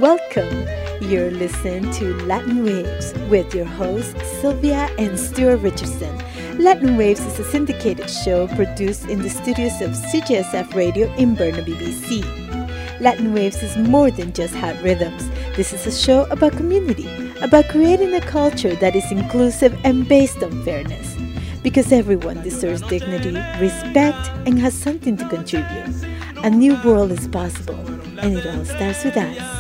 Welcome. You're listening to Latin Waves with your hosts Sylvia and Stuart Richardson. Latin Waves is a syndicated show produced in the studios of CJSF Radio in Burnaby, BC. Latin Waves is more than just hot rhythms. This is a show about community, about creating a culture that is inclusive and based on fairness. Because everyone deserves dignity, respect, and has something to contribute. A new world is possible, and it all starts with us.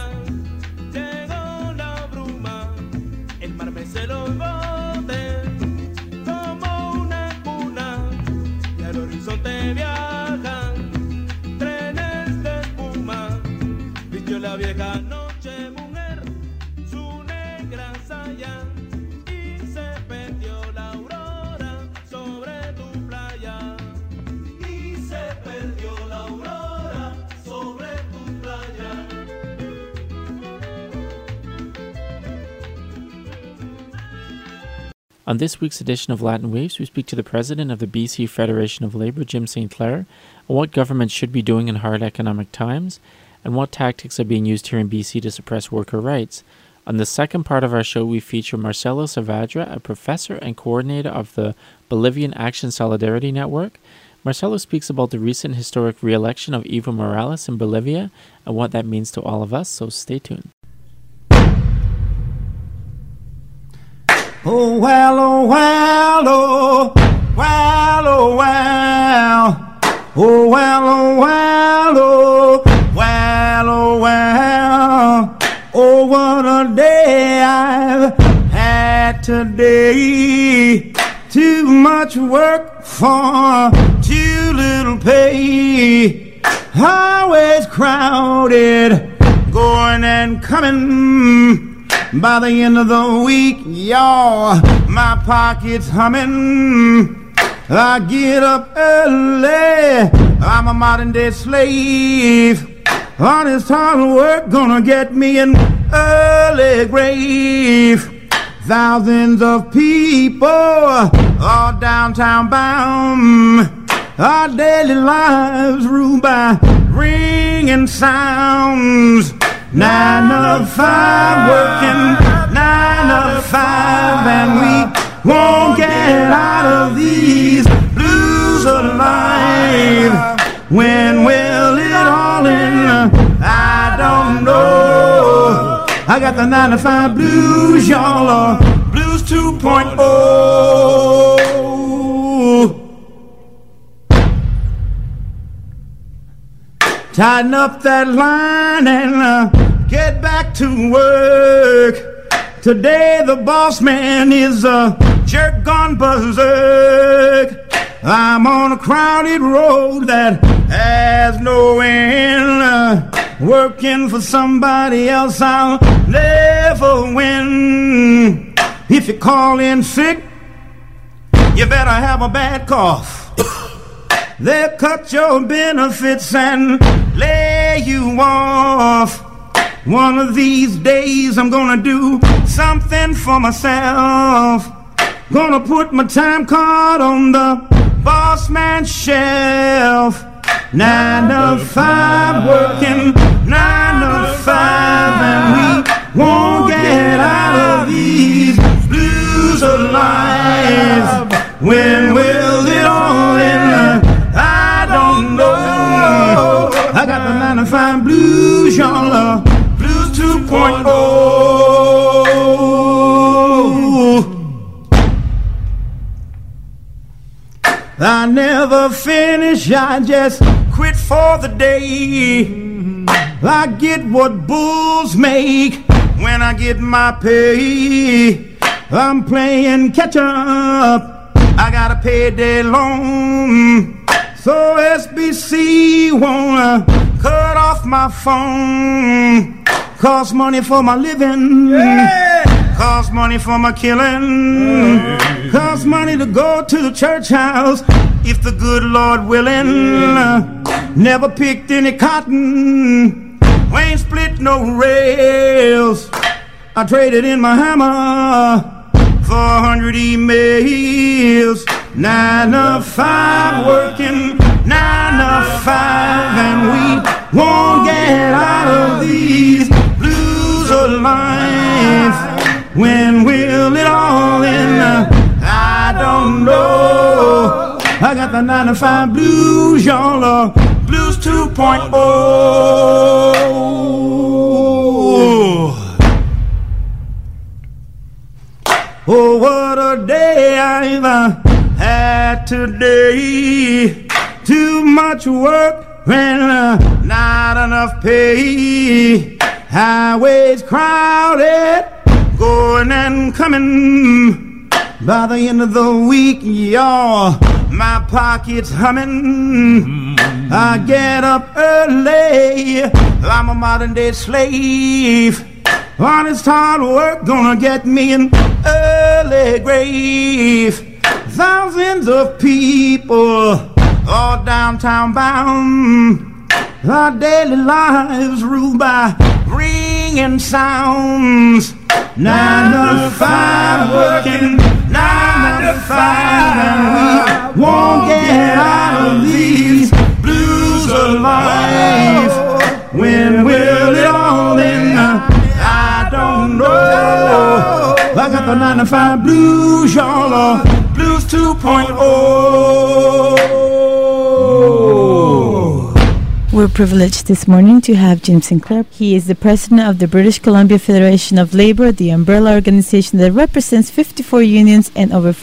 On this week's edition of Latin Waves, we speak to the president of the BC Federation of Labour, Jim St. Clair, on what government should be doing in hard economic times, and what tactics are being used here in BC to suppress worker rights. On the second part of our show, we feature Marcelo Saavedra, a professor and coordinator of the Bolivian Action Solidarity Network. Marcelo speaks about the recent historic re-election of Evo Morales in Bolivia and what that means to all of us, so stay tuned. Oh, well, oh, well, oh, well, oh, well. Oh, well, oh, well, oh, well, oh, well. Oh, what a day I've had today. Too much work for too little pay. Highways crowded, going and coming. By the end of the week, y'all, my pocket's humming. I get up early, I'm a modern day slave. Honest hard work gonna get me an early grave. Thousands of people all downtown bound. Our daily lives ruled by ringing sounds. 9 to 5 working, 9 to 5, and we won't get out of these blues alive. When will it all end? I don't know. I got the 9 to 5 blues, y'all, or blues 2.0. Tighten up that line and get back to work. Today the boss man is a jerk gone berserk. I'm on a crowded road that has no end. Working for somebody else I'll never win. If you call in sick, you better have a bad cough. They'll cut your benefits and lay you off. One of these days I'm gonna do something for myself. Gonna put my time card on the boss man's shelf. 9 to 5 working, 9 to 5, and we won't get out of these blues alive. When will it all end? I don't know. I got the 9 to 5 blues, y'all. Blues 2.0. I never finish, I just quit for the day. I get what bulls make when I get my pay. I'm playing catch up, I got a payday loan. So SBC wanna cut off my phone. Cost money for my living, cost money for my killing, cost money to go to the church house if the good Lord willing. Never picked any cotton, ain't split no rails. I traded in my hammer for 100 emails. 9 to 5 working, 9 to 5, and we won't get out of these blues blues of life. When will it all end? I don't know. I got the 9 to 5 blues, y'all. Blues 2.0. Oh, what a day I've had today. Too much work and not enough pay. Highways crowded, going and coming. By the end of the week, y'all, my pocket's humming. I get up early, I'm a modern day slave. Honest hard work gonna get me an early grave. Thousands of people all downtown bound. Our daily lives ruled by ringing sounds. 9 to 5 working, 9 to 5, and we won't get out of these blues of life. When will it all end? I don't know. I got the 9 to 5 blues, y'all. Blues 2.0. We're privileged this morning to have Jim Sinclair. He is the president of the British Columbia Federation of Labor, the umbrella organization that represents 54 unions and over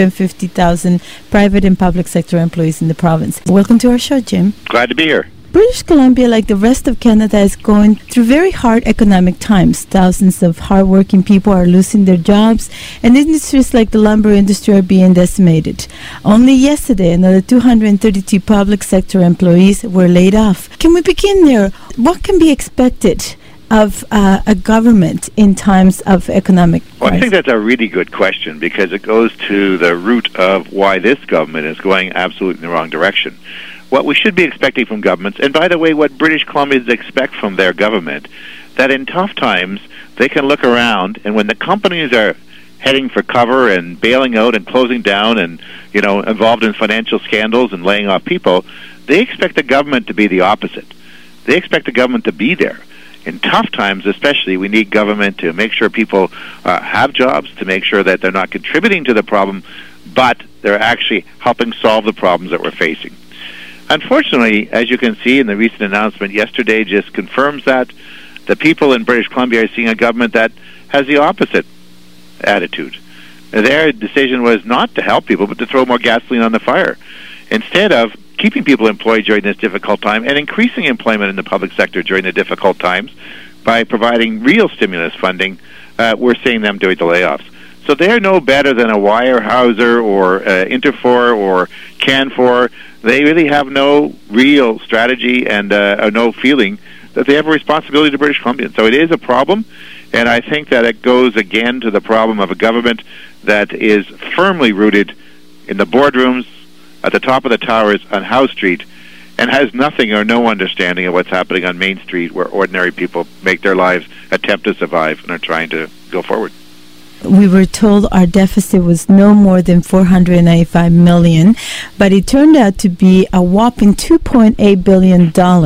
450,000 private and public sector employees in the province. Welcome to our show, Jim. Glad to be here. British Columbia, like the rest of Canada, is going through very hard economic times. Thousands of hardworking people are losing their jobs, and industries like the lumber industry are being decimated. Only yesterday, another 232 public sector employees were laid off. Can we begin there? What can be expected of a government in times of economic crisis? Well, I think that's a really good question because it goes to the root of why this government is going absolutely in the wrong direction. What we should be expecting from governments, and by the way, what British Columbians expect from their government, that in tough times, they can look around, and when the companies are heading for cover and bailing out and closing down and, involved in financial scandals and laying off people, they expect the government to be the opposite. They expect the government to be there. In tough times, especially, we need government to make sure people have jobs, to make sure that they're not contributing to the problem, but they're actually helping solve the problems that we're facing. Unfortunately, as you can see in the recent announcement yesterday, just confirms that the people in British Columbia are seeing a government that has the opposite attitude. Their decision was not to help people, but to throw more gasoline on the fire. Instead of keeping people employed during this difficult time and increasing employment in the public sector during the difficult times by providing real stimulus funding, we're seeing them doing the layoffs. So they're no better than a Weyerhaeuser or Interfor or Canfor. They really have no real strategy and no feeling that they have a responsibility to British Columbians. So it is a problem, and I think that it goes again to the problem of a government that is firmly rooted in the boardrooms, at the top of the towers on Howe Street, and has nothing or no understanding of what's happening on Main Street, where ordinary people make their lives, attempt to survive, and are trying to go forward. We were told our deficit was no more than $495 million, but it turned out to be a whopping $2.8 billion.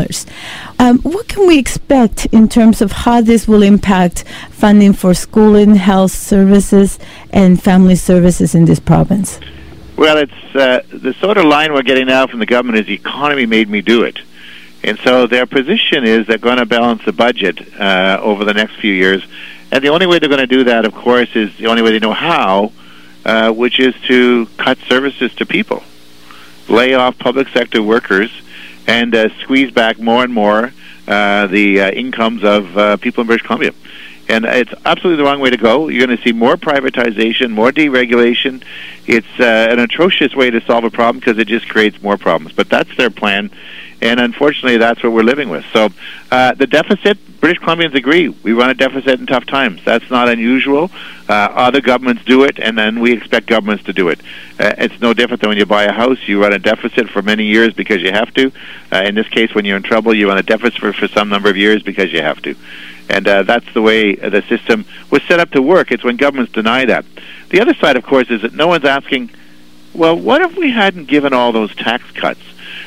What can we expect in terms of how this will impact funding for schooling, health services, and family services in this province? Well, it's the sort of line we're getting now from the government is the economy made me do it. And so their position is they're going to balance the budget over the next few years. And the only way they're going to do that, of course, is the only way they know how, which is to cut services to people, lay off public sector workers, and squeeze back more and more the incomes of people in British Columbia. And it's absolutely the wrong way to go. You're going to see more privatization, more deregulation. It's an atrocious way to solve a problem because it just creates more problems. But that's their plan, and unfortunately that's what we're living with. So the deficit, British Columbians agree. We run a deficit in tough times. That's not unusual. Other governments do it, and then we expect governments to do it. It's no different than when you buy a house. You run a deficit for many years because you have to. In this case, when you're in trouble, you run a deficit for some number of years because you have to. And that's the way the system was set up to work. It's when governments deny that. The other side, of course, is that no one's asking, well, what if we hadn't given all those tax cuts?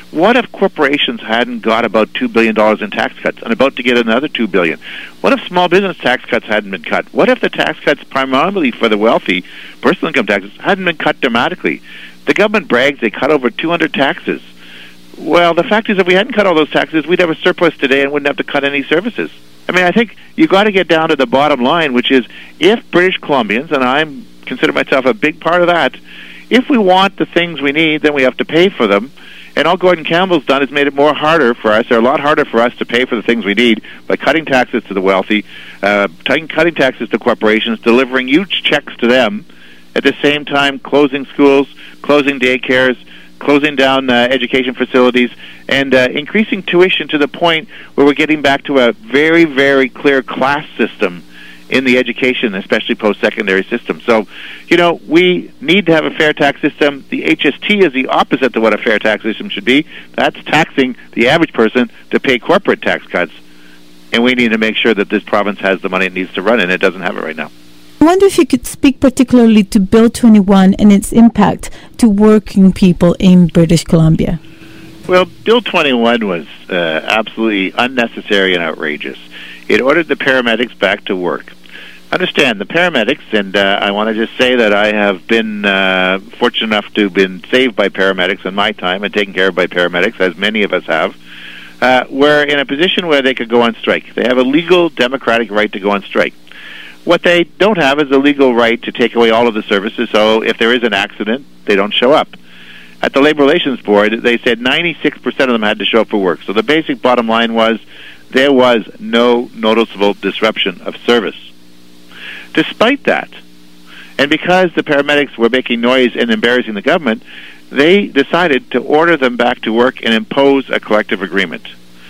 What if corporations hadn't got about $2 billion in tax cuts and about to get another $2 billion? What if small business tax cuts hadn't been cut? What if the tax cuts primarily for the wealthy, personal income taxes, hadn't been cut dramatically? The government brags they cut over 200 taxes. Well, the fact is, if we hadn't cut all those taxes, we'd have a surplus today and wouldn't have to cut any services. I mean, I think you've got to get down to the bottom line, which is if British Columbians, and I consider myself a big part of that, if we want the things we need, then we have to pay for them. And all Gordon Campbell's done is made it more harder for us, or a lot harder for us to pay for the things we need by cutting taxes to the wealthy, cutting taxes to corporations, delivering huge checks to them, at the same time closing schools, closing daycares, closing down education facilities, and increasing tuition to the point where we're getting back to a very, very clear class system in the education, especially post-secondary system. So, we need to have a fair tax system. The HST is the opposite to what a fair tax system should be. That's taxing the average person to pay corporate tax cuts. And we need to make sure that this province has the money it needs to run, and it doesn't have it right now. I wonder if you could speak particularly to Bill 21 and its impact to working people in British Columbia. Well, Bill 21 was absolutely unnecessary and outrageous. It ordered the paramedics back to work. Understand, the paramedics, and I want to just say that I have been fortunate enough to have been saved by paramedics in my time and taken care of by paramedics, as many of us have, were in a position where they could go on strike. They have a legal democratic right to go on strike. What they don't have is a legal right to take away all of the services, so if there is an accident, they don't show up. At the Labor Relations Board, they said 96% of them had to show up for work. So the basic bottom line was there was no noticeable disruption of service. Despite that, and because the paramedics were making noise and embarrassing the government, they decided to order them back to work and impose a collective agreement.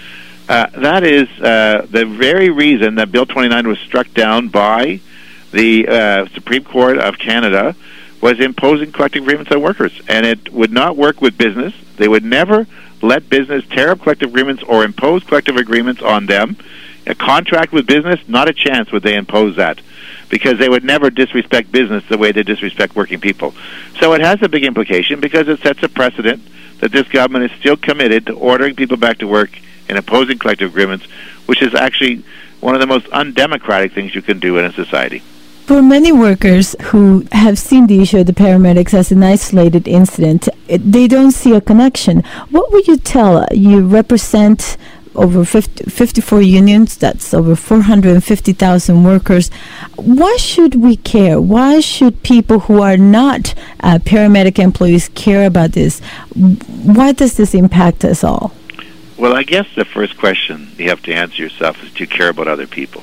That is the very reason that Bill 29 was struck down by the Supreme Court of Canada, was imposing collective agreements on workers. And it would not work with business. They would never let business tear up collective agreements or impose collective agreements on them. A contract with business, not a chance would they impose that, because they would never disrespect business the way they disrespect working people. So it has a big implication because it sets a precedent that this government is still committed to ordering people back to work and imposing collective agreements, which is actually one of the most undemocratic things you can do in a society. For many workers who have seen the issue of the paramedics as an isolated incident, they don't see a connection. What would you tell? You represent over 54 unions, that's over 450,000 workers. Why should we care? Why should people who are not paramedic employees care about this? Why does this impact us all? Well, I guess the first question you have to answer yourself is, do you care about other people?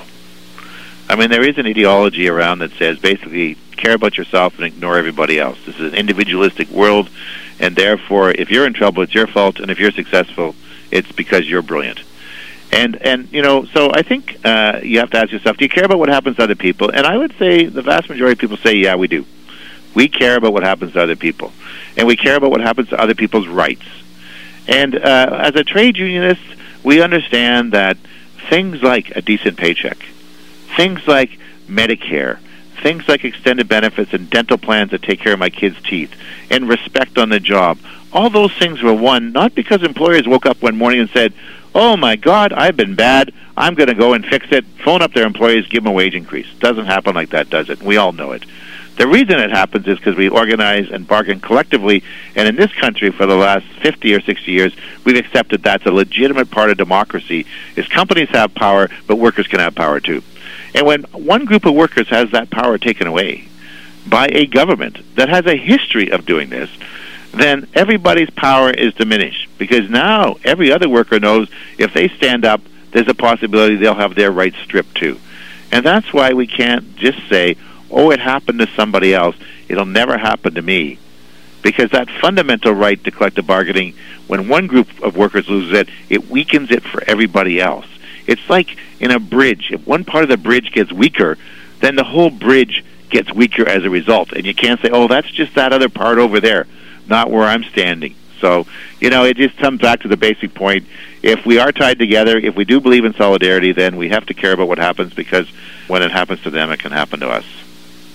I mean, there is an ideology around that says basically care about yourself and ignore everybody else. This is an individualistic world, and therefore if you're in trouble, it's your fault, and if you're successful, it's because you're brilliant. And so I think you have to ask yourself, do you care about what happens to other people? And I would say the vast majority of people say, yeah, we do. We care about what happens to other people. And we care about what happens to other people's rights. And as a trade unionist, we understand that things like a decent paycheck, things like Medicare, things like extended benefits and dental plans that take care of my kids' teeth, and respect on the job, all those things were won not because employers woke up one morning and said, oh my God, I've been bad, I'm going to go and fix it, phone up their employees, give them a wage increase. Doesn't happen like that, does it? We all know it. The reason it happens is because we organize and bargain collectively, and in this country for the last 50 or 60 years, we've accepted that's a legitimate part of democracy, is companies have power, but workers can have power too. And when one group of workers has that power taken away by a government that has a history of doing this, then everybody's power is diminished, because now every other worker knows if they stand up, there's a possibility they'll have their rights stripped too. And that's why we can't just say, oh, it happened to somebody else, it'll never happen to me. Because that fundamental right to collective bargaining, when one group of workers loses it, it weakens it for everybody else. It's like in a bridge. If one part of the bridge gets weaker, then the whole bridge gets weaker as a result. And you can't say, oh, that's just that other part over there, not where I'm standing. So, it just comes back to the basic point. If we are tied together, if we do believe in solidarity, then we have to care about what happens, because when it happens to them, it can happen to us.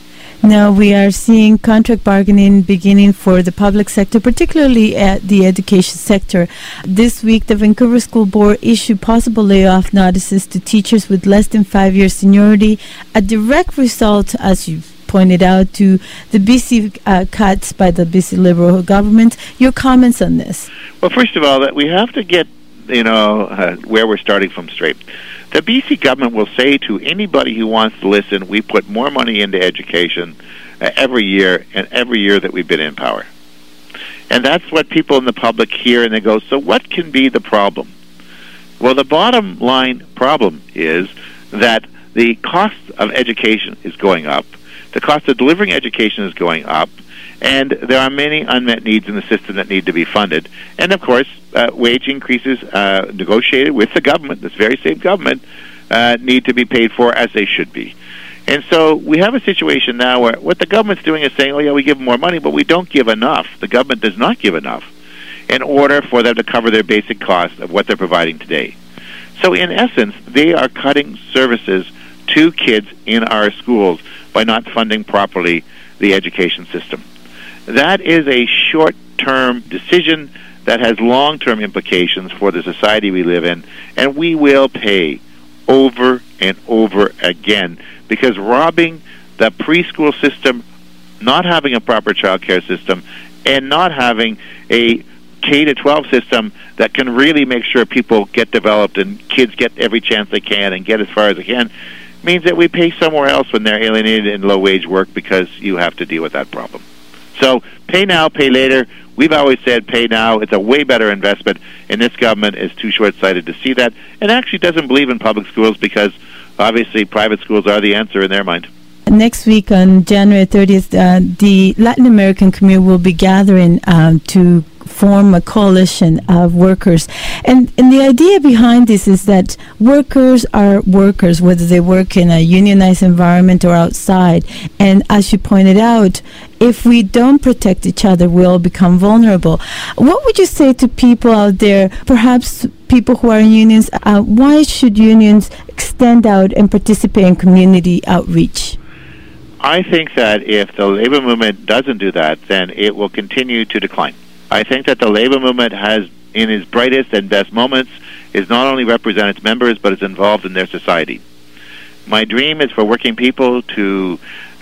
Now we are seeing contract bargaining beginning for the public sector, particularly at the education sector. This week, the Vancouver School Board issued possible layoff notices to teachers with less than 5 years seniority, a direct result, as you pointed out, to the BC cuts by the BC Liberal government. Your comments on this? Well, first of all, that we have to get, where we're starting from straight. The BC government will say to anybody who wants to listen, we put more money into education every year that we've been in power. And that's what people in the public hear, and they go, so what can be the problem? Well, the bottom line problem is that the cost of education is going up, the cost of delivering education is going up, and there are many unmet needs in the system that need to be funded. And, of course, wage increases negotiated with the government, this very same government, need to be paid for as they should be. And so we have a situation now where what the government's doing is saying, oh, yeah, we give them more money, but we don't give enough. The government does not give enough in order for them to cover their basic costs of what they're providing today. So, in essence, they are cutting services to kids in our schools by not funding properly the education system. That is a short-term decision that has long-term implications for the society we live in, and we will pay over and over again because robbing the preschool system, not having a proper child care system, and not having a K-12 system that can really make sure people get developed and kids get every chance they can and get as far as they can, means that we pay somewhere else when they're alienated in low-wage work because you have to deal with that problem. So pay now, pay later. We've always said pay now. It's a way better investment, and this government is too short-sighted to see that and actually doesn't believe in public schools because obviously private schools are the answer in their mind. Next week on January 30th, the Latin American community will be gathering to form a coalition of workers. And the idea behind this is that workers are workers, whether they work in a unionized environment or outside. And as you pointed out, if we don't protect each other, we'll become vulnerable. What would you say to people out there, perhaps people who are in unions, why should unions extend out and participate in community outreach? I think that if the labor movement doesn't do that, then it will continue to decline. I think that the labor movement has, in its brightest and best moments, is not only represent its members, but is involved in their society. My dream is for working people to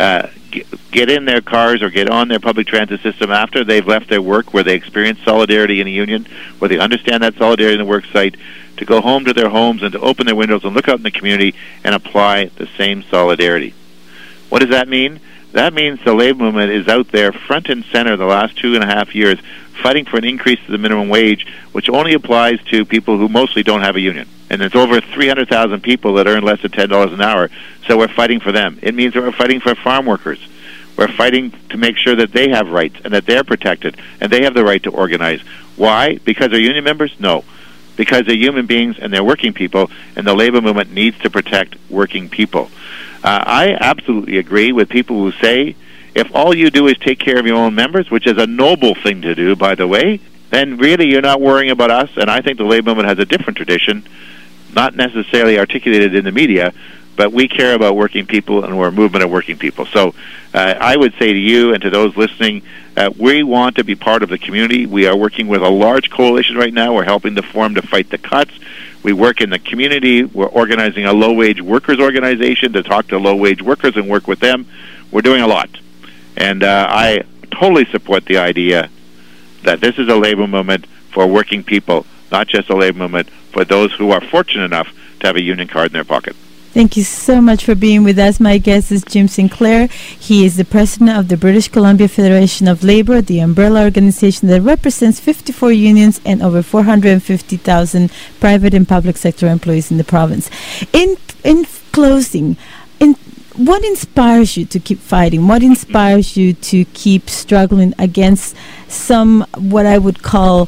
get in their cars or get on their public transit system after they've left their work, where they experience solidarity in a union, where they understand that solidarity in the work site, to go home to their homes and to open their windows and look out in the community and apply the same solidarity. What does that mean? That means the labor movement is out there front and center the last 2.5 years fighting for an increase to the minimum wage, which only applies to people who mostly don't have a union. And there's over 300,000 people that earn less than $10 an hour, so we're fighting for them. It means that we're fighting for farm workers. We're fighting to make sure that they have rights and that they're protected and they have the right to organize. Why? Because they're union members? No. Because they're human beings and they're working people, and the labor movement needs to protect working people. I absolutely agree with people who say, if all you do is take care of your own members, which is a noble thing to do, by the way, then really you're not worrying about us. And I think the labor movement has a different tradition, not necessarily articulated in the media, but we care about working people, and we're a movement of working people. So I would say to you and to those listening, we want to be part of the community. We are working with a large coalition right now. We're helping to form to fight the cuts. We work in the community. We're organizing a low-wage workers organization to talk to low-wage workers and work with them. We're doing a lot. And I totally support the idea that this is a labor movement for working people, not just a labor movement for those who are fortunate enough to have a union card in their pocket. Thank you so much for being with us. My guest is Jim Sinclair. He is the president of the British Columbia Federation of Labor, the umbrella organization that represents 54 unions and over 450,000 private and public sector employees in the province. In closing, what inspires you to keep fighting? What inspires you to keep struggling against some, what I would call,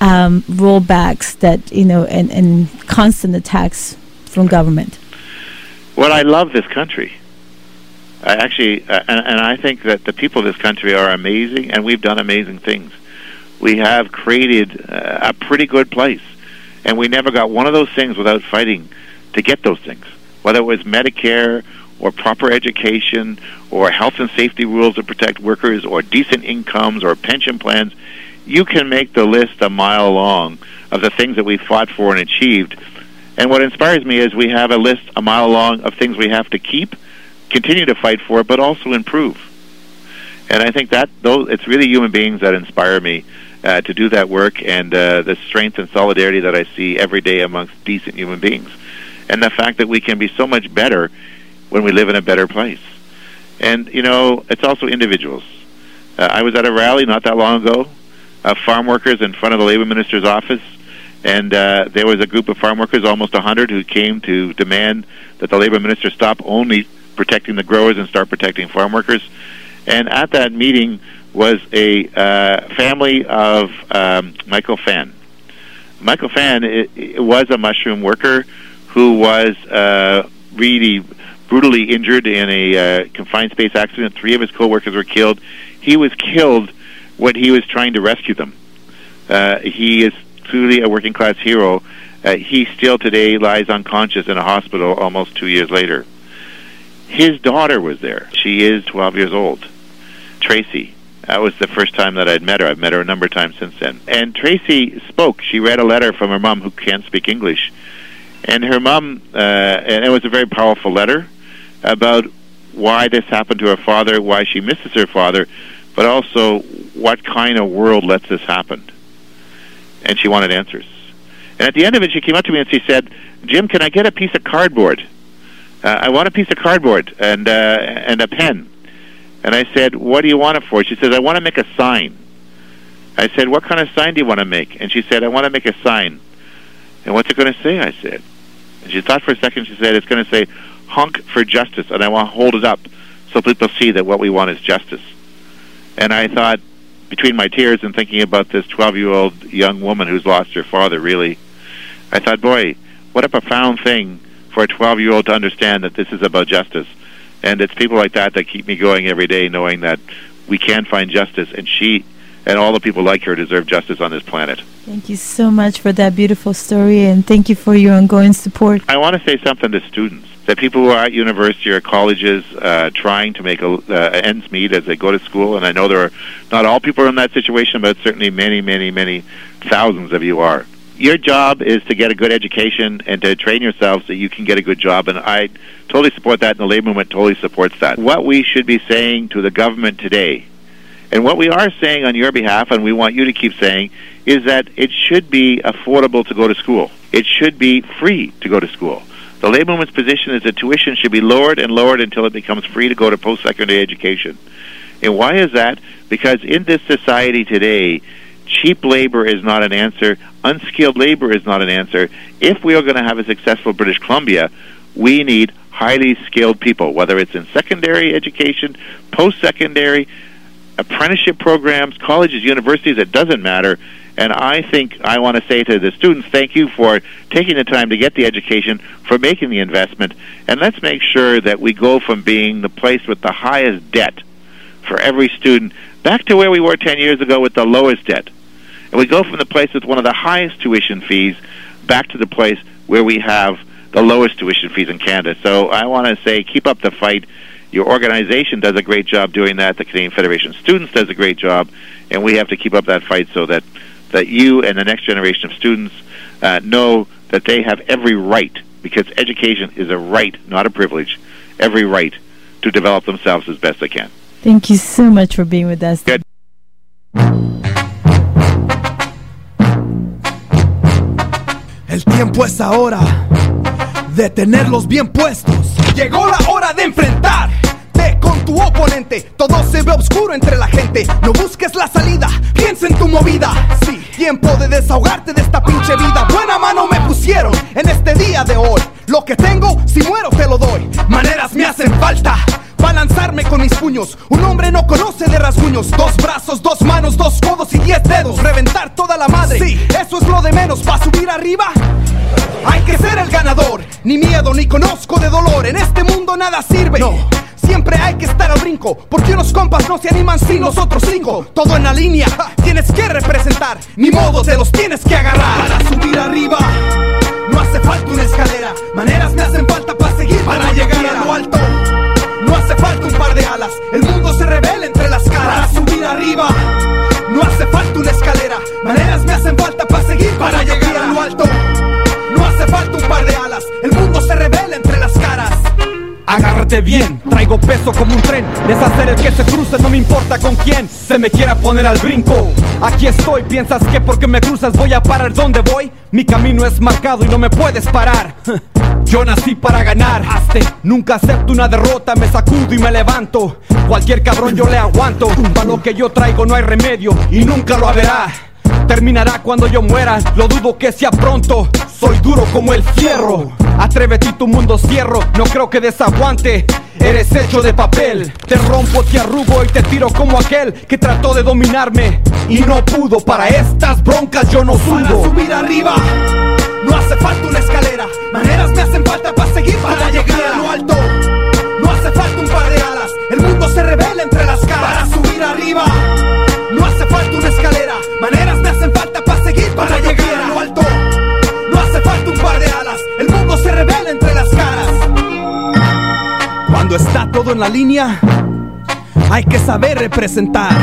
rollbacks that, and constant attacks from government? Well, I love this country. I actually, and I think that the people of this country are amazing, and we've done amazing things. We have created a pretty good place, and we never got one of those things without fighting to get those things, whether it was Medicare or proper education or health and safety rules that protect workers or decent incomes or pension plans, you can make the list a mile long of the things that we fought for and achieved. And what inspires me is we have a list a mile long of things we have to keep, continue to fight for, but also improve. And I think that it's really human beings that inspire me to do that work, and the strength and solidarity that I see every day amongst decent human beings. And the fact that we can be so much better when we live in a better place. And, you know, it's also individuals. I was at a rally not that long ago of farm workers in front of the Labor Minister's office, and there was a group of farm workers, almost 100, who came to demand that the Labor Minister stop only protecting the growers and start protecting farm workers. And at that meeting was a family of Michael Fan. Michael Fan was a mushroom worker who was really brutally injured in a confined space accident. 3 of his co-workers were killed. He was killed when he was trying to rescue them. He is truly a working class hero. He still today lies unconscious in a hospital almost 2 years later. His daughter was there. She is 12 years old. Tracy. That was the first time that I'd met her. I've met her a number of times since then. And Tracy spoke. She read a letter from her mom, who can't speak English. And her mom, and it was a very powerful letter about why this happened to her father, why she misses her father, but also what kind of world lets this happen. And she wanted answers. And at the end of it, she came up to me and she said, "Jim, can I get a piece of cardboard? I want a piece of cardboard and a pen." And I said, "What do you want it for?" She says, "I want to make a sign." I said, "What kind of sign do you want to make?" And she said, "I want to make a sign." "And what's it going to say?" I said. And she thought for a second. She said, "It's going to say, honk for justice, and I want to hold it up so people see that what we want is justice." And I thought, between my tears and thinking about this 12-year-old young woman who's lost her father, really, I thought, boy, what a profound thing for a 12-year-old to understand that this is about justice. And it's people like that that keep me going every day, knowing that we can find justice, and she and all the people like her deserve justice on this planet. Thank you so much for that beautiful story, and thank you for your ongoing support. I want to say something to students, that people who are at university or colleges trying to make ends meet as they go to school, and I know there are not all people in that situation, but certainly many, many, many thousands of you are. Your job is to get a good education and to train yourself so you can get a good job, and I totally support that, and the labor movement totally supports that. What we should be saying to the government today, and what we are saying on your behalf, and we want you to keep saying, is that it should be affordable to go to school. It should be free to go to school. The labor movement's position is that tuition should be lowered and lowered until it becomes free to go to post-secondary education. And why is that? Because in this society today, cheap labor is not an answer. Unskilled labor is not an answer. If we are going to have a successful British Columbia, we need highly skilled people, whether it's in secondary education, post-secondary, apprenticeship programs, colleges, universities, it doesn't matter. And I think I want to say to the students, thank you for taking the time to get the education, for making the investment, and let's make sure that we go from being the place with the highest debt for every student back to where we were 10 years ago with the lowest debt. And we go from the place with one of the highest tuition fees back to the place where we have the lowest tuition fees in Canada. So I want to say, keep up the fight. Your organization does a great job doing that. The Canadian Federation of Students does a great job, and we have to keep up that fight so that you and the next generation of students know that they have every right, because education is a right, not a privilege, every right to develop themselves as best they can. Thank you so much for being with us. Good. El tiempo es ahora de tenerlos bien puestos. Llegó la hora de enfrentarte con tu oponente. Todo se ve oscuro entre la gente. No busques la salida, piensa en tu movida. Sí, tiempo de desahogarte de esta pinche vida. Buena mano me pusieron en este día de hoy. Lo que tengo, si muero te lo doy. Maneras me hacen falta para lanzarme con mis puños. Un hombre no conoce de rasguños. 2 brazos, 2 manos, 2 codos y 10 dedos. Reventar toda la madre, sí, eso es lo de menos. ¿Va a subir arriba? Hay que ser el ganador. Ni miedo, ni conozco de dolor. En este mundo nada sirve. No, siempre hay que estar al brinco, porque unos compas no se animan sin los otros 5. Todo en la línea, tienes que representar. Ni modo, te los tienes que agarrar. Para subir arriba no hace falta una escalera. Maneras me hacen falta para seguir, para llegar a lo alto. escúchate bien, traigo peso como un tren, deshacer el que se cruce, no me importa con quién se me quiera poner al brinco. Aquí estoy, piensas que porque me cruzas voy a parar donde voy. Mi camino es marcado y no me puedes parar. Yo nací para ganar, nunca acepto una derrota, me sacudo y me levanto. Cualquier cabrón yo le aguanto, para lo que yo traigo no hay remedio y nunca lo habrá. Terminará cuando yo muera, lo dudo que sea pronto. Soy duro como el fierro, atrévete y tu mundo cierro. No creo que desaguante, eres hecho de papel. Te rompo, te arrugo y te tiro como aquel que trató de dominarme y no pudo. Para estas broncas yo no subo. Para subir arriba no hace falta una escalera, maneras me hacen falta para seguir, para llegar a lo alto. No hace falta un par de alas, el mundo se revela entre las caras. Para subir arriba no hace falta una escalera, maneras me hacen falta para seguir, para llegar a lo alto. No hace falta un par de alas, el mundo se revela entre las caras. Cuando está todo en la línea, hay que saber representar.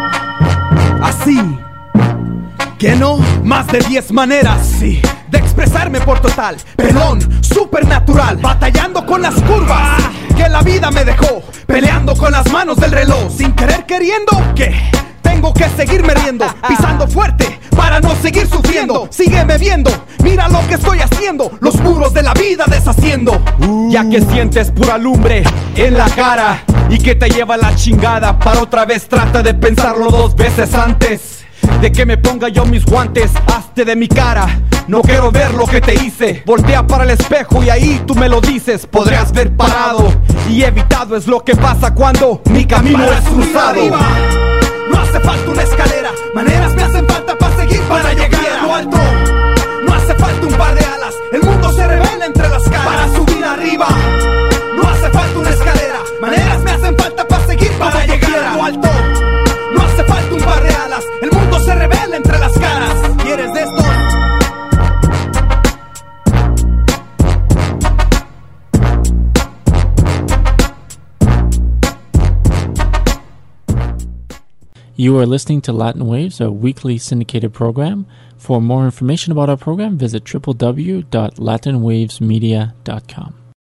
Así que no, más de 10 maneras, sí, de expresarme por total. Pelón, supernatural, batallando con las curvas que la vida me dejó, peleando con las manos del reloj, sin querer queriendo, que tengo que seguirme riendo, pisando fuerte para no seguir sufriendo. Sígueme viendo, mira lo que estoy haciendo, los muros de la vida deshaciendo. Ya que sientes pura lumbre en la cara y que te lleva la chingada, para otra vez trata de pensarlo 2 veces antes de que me ponga yo mis guantes. Hazte de mi cara, no quiero ver lo que te hice. Voltea para el espejo y ahí tú me lo dices. Podrías ver parado y evitado, es lo que pasa cuando mi camino es cruzado. Arriba, no hace falta una escalera, maneras me hacen falta para seguir, para llegar a lo alto. No hace falta un par de alas, el mundo se revela entre las caras. Para subir arriba no hace falta una escalera, maneras me hacen falta para seguir, para llegar a lo alto. No hace falta un par de alas, el mundo se revela entre las caras. ¿Quieres de esto? You are listening to Latin Waves, a weekly syndicated program. For more information about our program, visit www.latinwavesmedia.com.